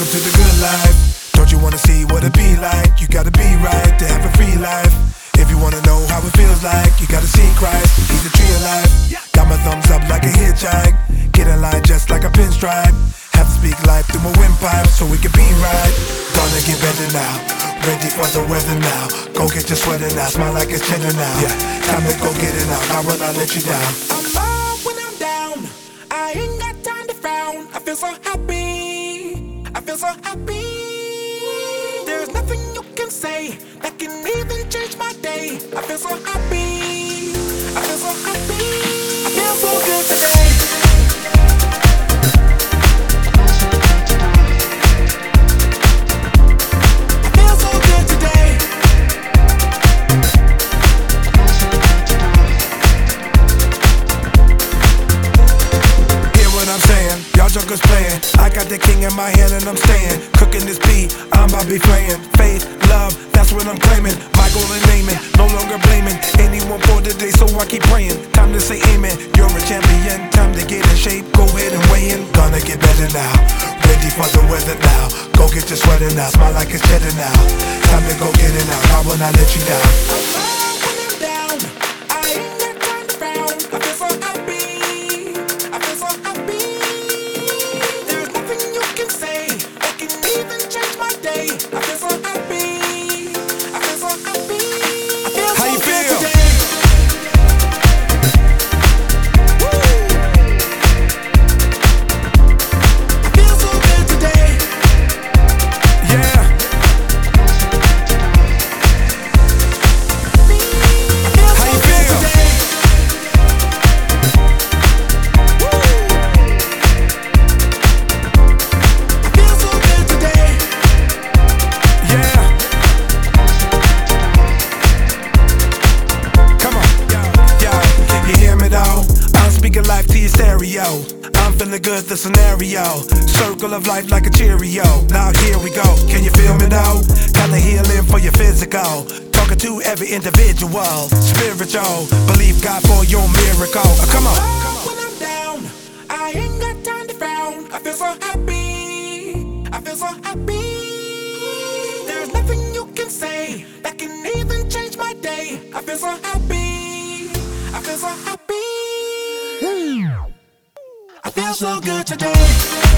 Welcome to the good life. Don't you wanna see what it be like? You gotta be right to have a free life. If you wanna know how it feels like, you gotta see Christ. He's the tree of life. Got my thumbs up like a hitchhike. Get in line just like a pinstripe. Have to speak life through my windpipe so we can be right. Gonna get better now. Ready for the weather now. Go get your sweater now. Smile like it's cheddar now. Yeah, time to go get it out. How will I let you down? I'm up when I'm down. I ain't got time to frown. I feel so happy. I feel so happy. There's nothing you can say that can even change my day. I feel so happy. I feel so happy. I feel so good today. I feel so good today. Hear what I'm saying? Y'all jokers playing. I got the king in my hand and I'm staying. Cooking this beat, I'm about to be playing. Faith, love, that's what I'm claiming. Michael and Naaman, no longer blaming anyone for today, so I keep praying. Time to say amen. You're a champion, time to get in shape. Go ahead and weigh in. Gonna get better now. Ready for the weather now. Go get your sweater now. Smile like it's cheddar now. Time to go get it out. How will I let you down? I'm up when I'm down. I ain't got time to frown. I feel so happy. I feel so happy. There's nothing you can say that can even change my day. I feel so happy. I feel so happy. I feel How so you good feel? today. I feel so good today. Yeah. How you feel? Yeah. Come on. Yeah. You hear me though? I'm speaking life to your stereo. I'm feeling good, the scenario. Circle of life like a Cheerio. Now here we go. Can you feel me though? Got the healing for your physical. Talking to every individual. Spiritual. Believe God for your miracle. Come on. When I'm down, I ain't got time to frown. I feel so happy. I feel so happy. There's nothing you can say that can even change my day. I feel so happy. I feel so happy. I feel so good today.